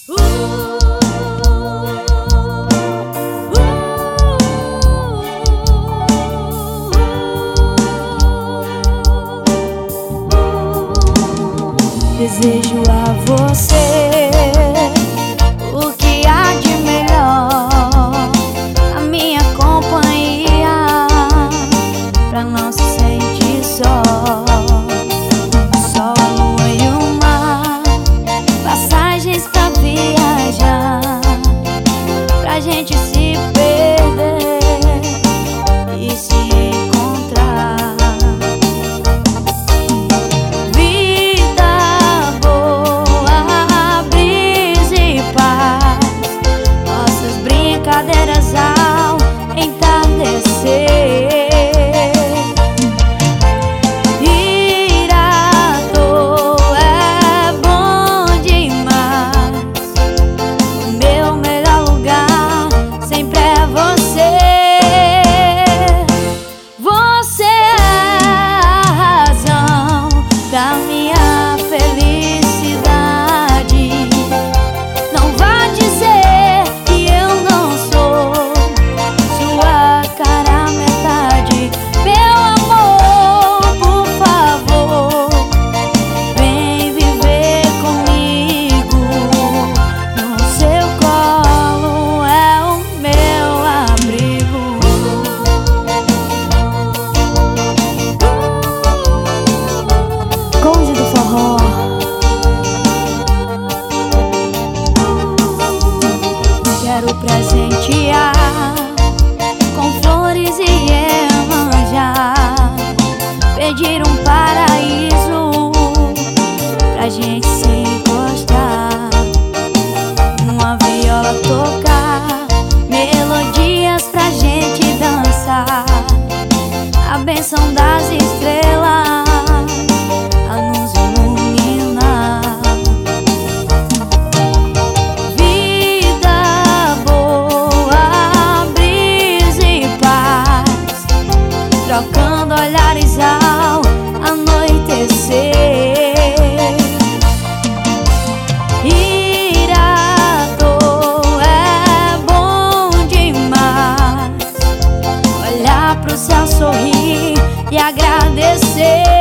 Desejo a você o que há de melhor, a minha companhia, pra não se sentir só. Só a lua e o mar, passagens pra viajar, pra gente se perder e se encontrar. Brincadeiras ao entardecer, ir à toa é bom demais. O meu melhor lugar sempre é você. Você é a razão da minha felicidade. Não vá dizer quero presentear com flores e emanjar, pedir um paraíso pra gente se encostar, uma viola tocar, melodias pra gente dançar, a bênção das estrelas a nos iluminar. Trocando olhares ao anoitecer, ir à toa é bom demais. Olhar pro céu, sorrir e agradecer.